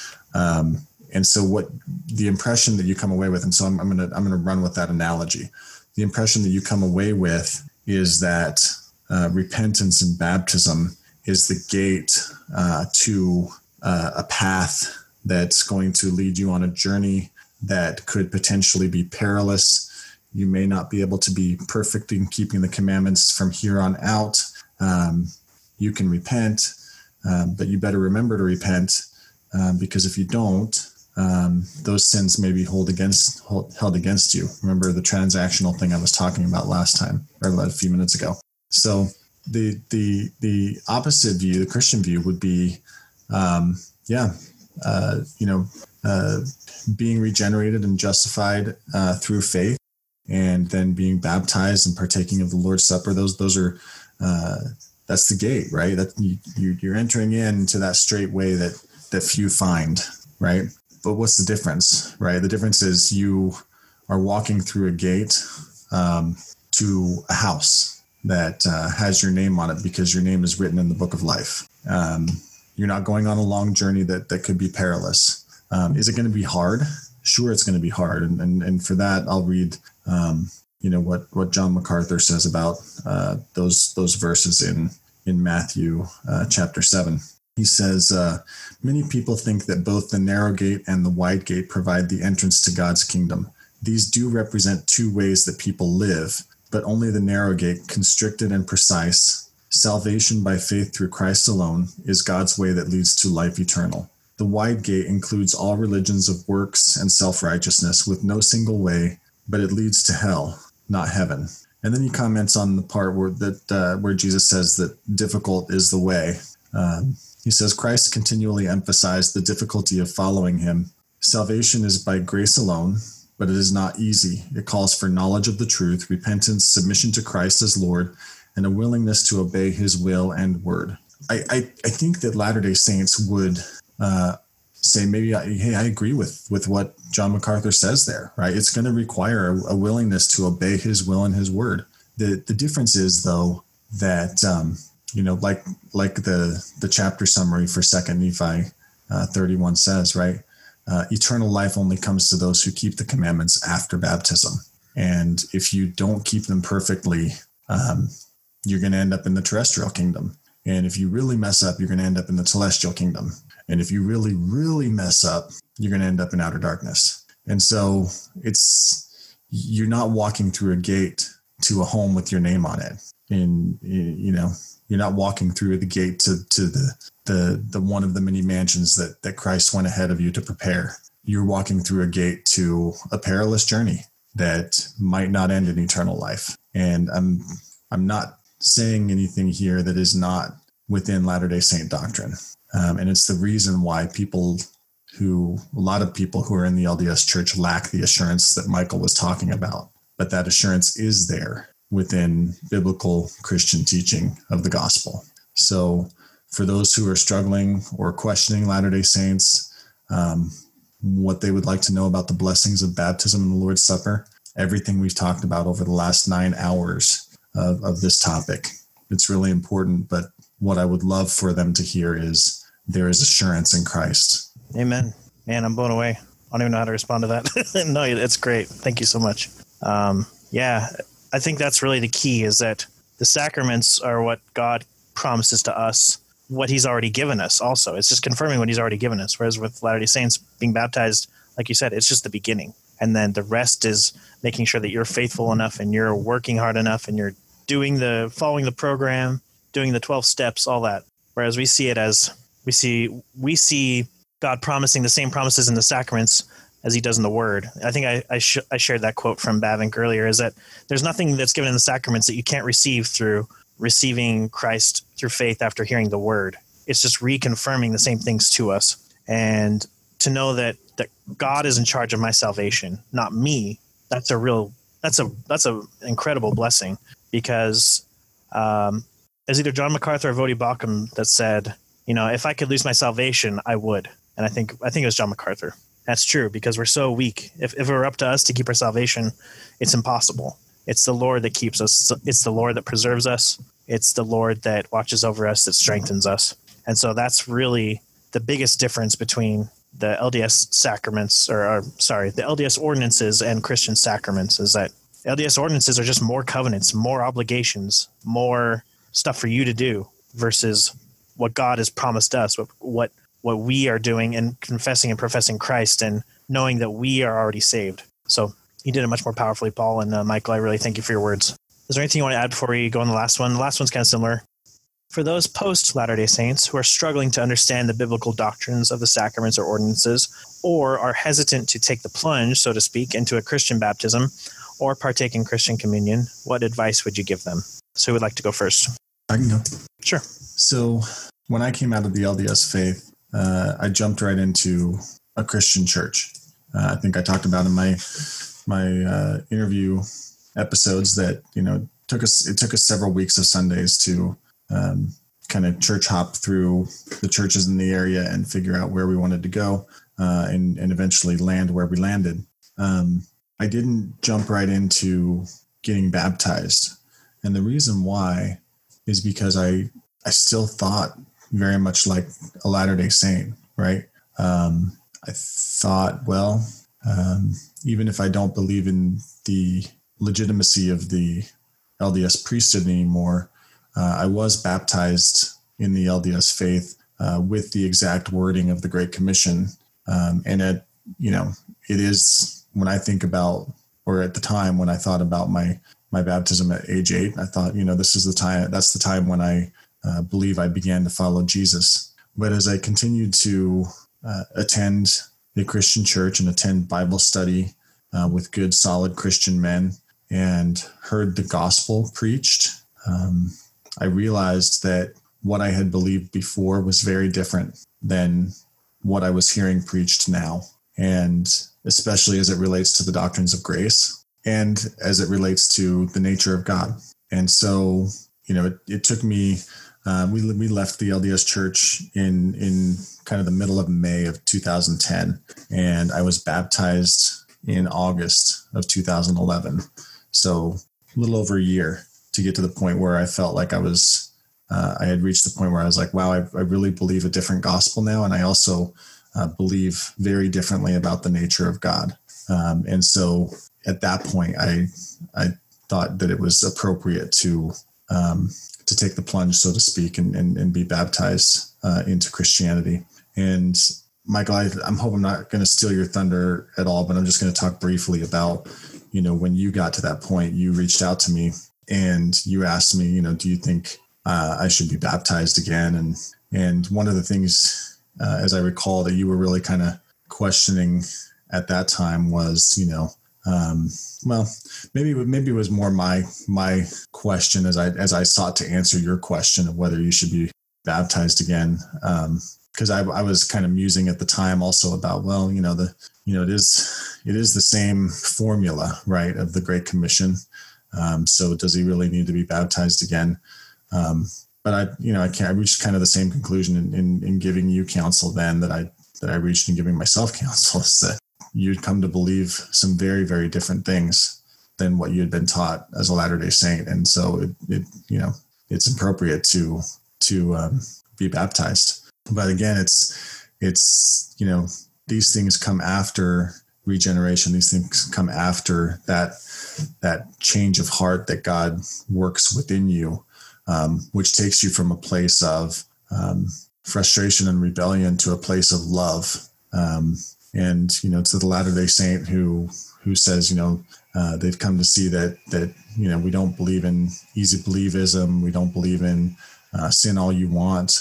And so what the impression that you come away with, and so I'm gonna run with that analogy. The impression that you come away with is that repentance and baptism is the gate to a path that's going to lead you on a journey that could potentially be perilous. You may not be able to be perfect in keeping the commandments from here on out. You can repent, but you better remember to repent, because if you don't, those sins may be held against you. Remember the transactional thing I was talking about last time, or a few minutes ago. So the opposite view, the Christian view, would be, being regenerated and justified through faith, and then being baptized and partaking of the Lord's Supper. Those are that's the gate, right? That you're entering into that straight way that few find, right? But what's the difference, right? The difference is you are walking through a gate to a house that has your name on it because your name is written in the book of life. You're not going on a long journey that could be perilous. Is it going to be hard? Sure, it's going to be hard. And for that, I'll read, what John MacArthur says about those verses in Matthew chapter 7. He says, many people think that both the narrow gate and the wide gate provide the entrance to God's kingdom. These do represent two ways that people live, but only the narrow gate, constricted and precise, salvation by faith through Christ alone, is God's way that leads to life eternal. The wide gate includes all religions of works and self-righteousness with no single way, but it leads to hell, not heaven. And then he comments on the part where Jesus says that difficult is the way. He says, Christ continually emphasized the difficulty of following him. Salvation is by grace alone, but it is not easy. It calls for knowledge of the truth, repentance, submission to Christ as Lord, and a willingness to obey his will and word. I think that Latter-day Saints would say maybe, hey, I agree with what John MacArthur says there, right? It's going to require a willingness to obey his will and his word. The difference is, though, that, like the chapter summary for 2 Nephi 31 says, right? Eternal life only comes to those who keep the commandments after baptism. And if you don't keep them perfectly, you're going to end up in the terrestrial kingdom. And if you really mess up, you're going to end up in the celestial kingdom. And if you really, really mess up, you're going to end up in outer darkness. And so you're not walking through a gate to a home with your name on it. And, you're not walking through the gate to the one of the many mansions that Christ went ahead of you to prepare. You're walking through a gate to a perilous journey that might not end in eternal life. And I'm not saying anything here that is not within Latter-day Saint doctrine. And it's the reason why a lot of people who are in the LDS church lack the assurance that Michael was talking about. But that assurance is there within biblical Christian teaching of the gospel. So for those who are struggling or questioning Latter-day Saints, what they would like to know about the blessings of baptism and the Lord's Supper, everything we've talked about over the last 9 hours of this topic, it's really important. But what I would love for them to hear is there is assurance in Christ. Amen. Man, I'm blown away. I don't even know how to respond to that. No, it's great. Thank you so much. I think that's really the key, is that the sacraments are what God promises to us, what he's already given us also. It's just confirming what he's already given us. Whereas with Latter-day Saints being baptized, like you said, it's just the beginning. And then the rest is making sure that you're faithful enough and you're working hard enough and you're following the program, doing the 12 steps, all that. Whereas we see it as we see God promising the same promises in the sacraments as he does in the word. I think I shared that quote from Bavinck earlier, is that there's nothing that's given in the sacraments that you can't receive through receiving Christ through faith after hearing the word. It's just reconfirming the same things to us. And to know that God is in charge of my salvation, not me, that's a incredible blessing, because as either John MacArthur or Voddie Baucham that said, if I could lose my salvation, I would. And I think it was John MacArthur. That's true, because we're so weak. If it were up to us to keep our salvation, it's impossible. It's the Lord that keeps us. It's the Lord that preserves us. It's the Lord that watches over us, that strengthens us. And so that's really the biggest difference between the LDS sacraments, the LDS ordinances and Christian sacraments, is that LDS ordinances are just more covenants, more obligations, more stuff for you to do, versus what God has promised us, what we are doing and confessing and professing Christ and knowing that we are already saved. So you did it much more powerfully, Paul. And Michael, I really thank you for your words. Is there anything you want to add before we go on the last one? The last one's kind of similar. For those post-Latter-day Saints who are struggling to understand the biblical doctrines of the sacraments or ordinances, or are hesitant to take the plunge, so to speak, into a Christian baptism or partake in Christian communion, what advice would you give them? So who would like to go first? I can go. Sure. So when I came out of the LDS faith, I jumped right into a Christian church. I think I talked about in my interview episodes that it took us several weeks of Sundays to kind of church hop through the churches in the area and figure out where we wanted to go, and eventually land where we landed. I didn't jump right into getting baptized, and the reason why is because I still thought very much like a Latter-day Saint, right? I thought, even if I don't believe in the legitimacy of the LDS priesthood anymore, I was baptized in the LDS faith with the exact wording of the Great Commission. And it is, when I think about, or at the time when I thought about my baptism at age 8, I thought, this is the time, that's the time when I believe I began to follow Jesus. But as I continued to attend a Christian church and attend Bible study with good, solid Christian men and heard the gospel preached, I realized that what I had believed before was very different than what I was hearing preached now. And especially as it relates to the doctrines of grace and as it relates to the nature of God. And so, it took me We left the LDS Church in kind of the middle of May of 2010, and I was baptized in August of 2011. So a little over a year to get to the point where I felt like I had reached the point where I was like, wow, I really believe a different gospel now. And I also believe very differently about the nature of God. And so at that point, I thought that it was appropriate to take the plunge, so to speak, and be baptized into Christianity. And Michael, I'm hoping I'm not going to steal your thunder at all, but I'm just going to talk briefly about, when you got to that point, you reached out to me and you asked me, do you think I should be baptized again? And one of the things, as I recall, that you were really kind of questioning at that time was, well, maybe it was more my question as I sought to answer your question of whether you should be baptized again. Because I was kind of musing at the time also about, well, it is the same formula, right, of the Great Commission. So does he really need to be baptized again? But I reached kind of the same conclusion in giving you counsel then that I reached in giving myself counsel, is that you'd come to believe some very, very different things than what you had been taught as a Latter-day Saint. And so it's appropriate to be baptized. But again, it's these things come after regeneration. These things come after that change of heart that God works within you, which takes you from a place of frustration and rebellion to a place of love. And to the Latter-day Saint who says, they've come to see that we don't believe in easy believism. We don't believe in sin all you want.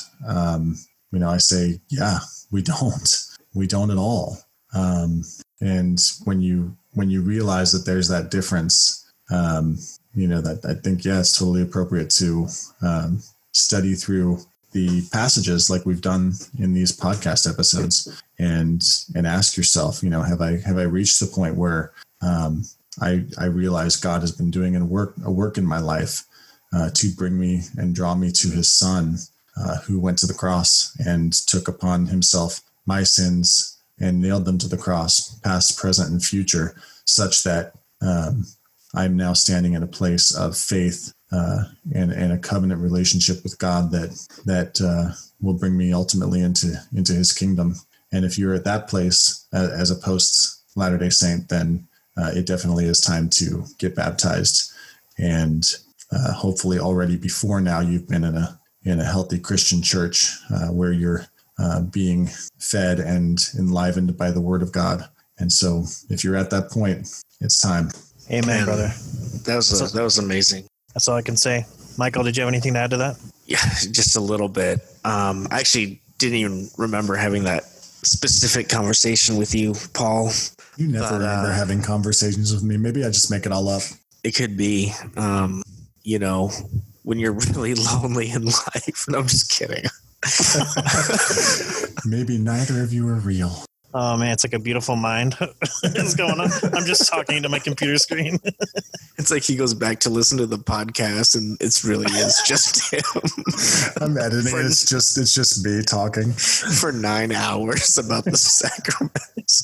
I say, yeah, we don't at all. And when you realize that there's that difference, that I think, yeah, it's totally appropriate to study through the passages like we've done in these podcast episodes and ask yourself, have I reached the point where I realize God has been doing a work in my life to bring me and draw me to his son, who went to the cross and took upon himself my sins and nailed them to the cross, past, present, and future, such that I'm now standing in a place of faith and a covenant relationship with God that will bring me ultimately into his kingdom. And if you're at that place as a post Latter-day Saint, then it definitely is time to get baptized. And hopefully already before now, you've been in a healthy Christian church where you're being fed and enlivened by the word of God. And so if you're at that point, it's time. Amen, brother. That was amazing. That's all I can say. Michael, did you have anything to add to that? Yeah, just a little bit. I actually didn't even remember having that specific conversation with you, Paul. You never remember having conversations with me. Maybe I just make it all up. It could be, when you're really lonely in life. No, I'm just kidding. Maybe neither of you are real. Oh man, it's like a beautiful mind is going on. I'm just talking to my computer screen. It's like he goes back to listen to the podcast, and it's really is just him. I'm editing it. It's just me talking for 9 hours about the sacraments.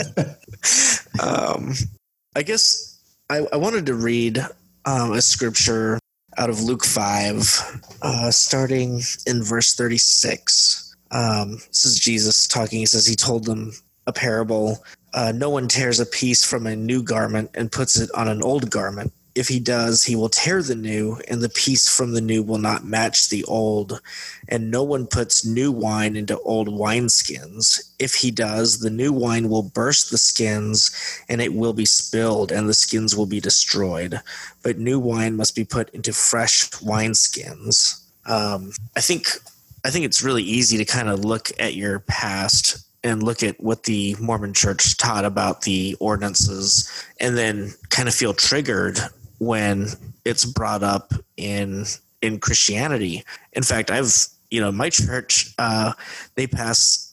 I guess I wanted to read a scripture out of Luke 5, starting in verse 36. This is Jesus talking. He says he told them a parable. No one tears a piece from a new garment and puts it on an old garment. If he does, he will tear the new, and the piece from the new will not match the old. And no one puts new wine into old wineskins. If he does, the new wine will burst the skins, and it will be spilled, and the skins will be destroyed. But new wine must be put into fresh wineskins. I think it's really easy to kind of look at your past and look at what the Mormon Church taught about the ordinances, and then kind of feel triggered when it's brought up in Christianity. In fact, my church, they pass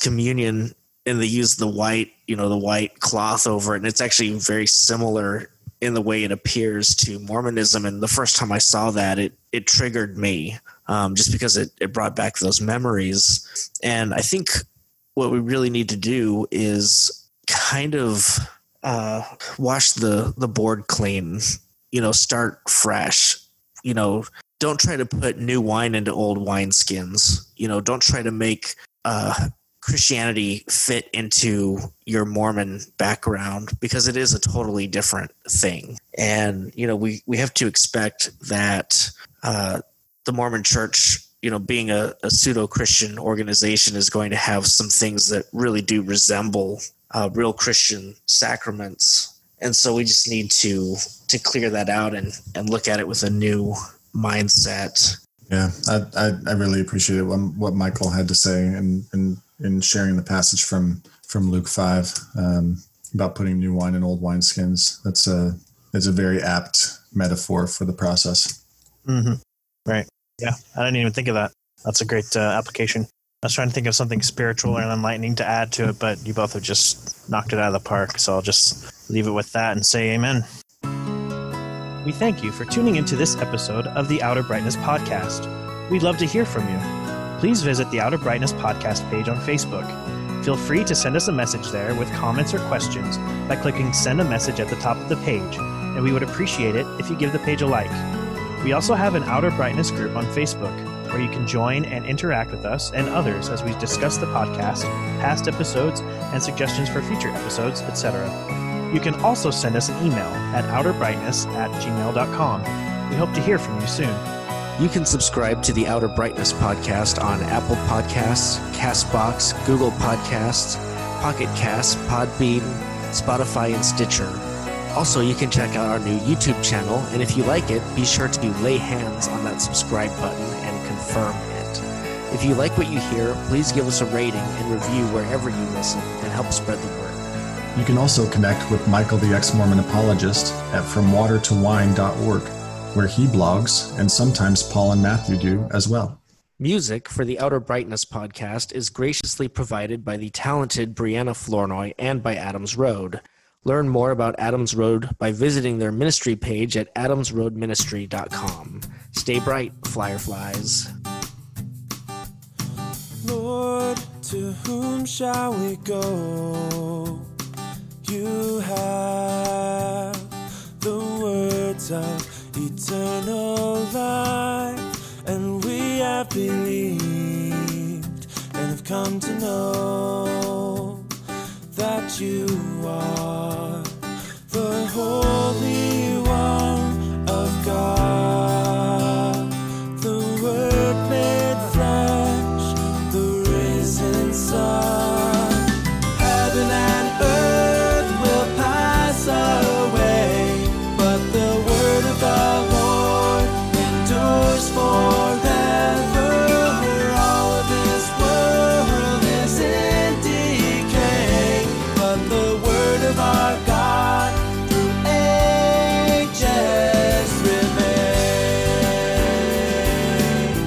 communion and they use the white cloth over it, and it's actually very similar in the way it appears to Mormonism. And the first time I saw that, it triggered me, just because it brought back those memories. And I think what we really need to do is kind of wash the board clean, start fresh, don't try to put new wine into old wineskins. Don't try to make Christianity fit into your Mormon background, because it is a totally different thing. And, we have to expect that the Mormon Church, being a pseudo-Christian organization, is going to have some things that really do resemble real Christian sacraments. And so we just need to clear that out and look at it with a new mindset. Yeah, I really appreciate what Michael had to say in sharing the passage from Luke 5 about putting new wine in old wineskins. That's a very apt metaphor for the process. Mm-hmm. Right. Yeah, I didn't even think of that. That's a great application. I was trying to think of something spiritual and enlightening to add to it, but you both have just knocked it out of the park. So I'll just leave it with that and say amen. We thank you for tuning into this episode of the Outer Brightness Podcast. We'd love to hear from you. Please visit the Outer Brightness Podcast page on Facebook. Feel free to send us a message there with comments or questions by clicking Send a Message at the top of the page, and we would appreciate it if you give the page a like. We also have an Outer Brightness group on Facebook, where you can join and interact with us and others as we discuss the podcast, past episodes, and suggestions for future episodes, etc. You can also send us an email at outerbrightness@gmail.com. We hope to hear from you soon. You can subscribe to the Outer Brightness Podcast on Apple Podcasts, CastBox, Google Podcasts, Pocket Casts, Podbean, Spotify, and Stitcher. Also, you can check out our new YouTube channel, and if you like it, be sure to lay hands on that subscribe button and confirm it. If you like what you hear, please give us a rating and review wherever you listen and help spread the word. You can also connect with Michael the Ex-Mormon Apologist at FromWaterToWine.org, where he blogs, and sometimes Paul and Matthew do as well. Music for the Outer Brightness Podcast is graciously provided by the talented Brianna Flournoy and by Adams Road. Learn more about Adams Road by visiting their ministry page at adamsroadministry.com. Stay bright, fireflies. Lord, to whom shall we go? You have the words of eternal life, and we have believed and have come to know that you are the Holy One of God, the Word made flesh, the risen Son. Heaven and earth will pass away, but the word of the Lord endures forever. All of this world is in decay, but the word of our God through ages remains.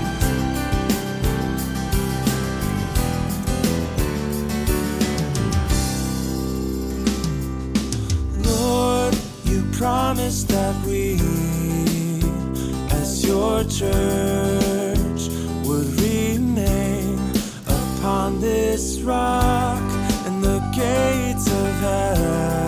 Lord, you promised that we, as your church, would remain upon this rock, and the gates of hell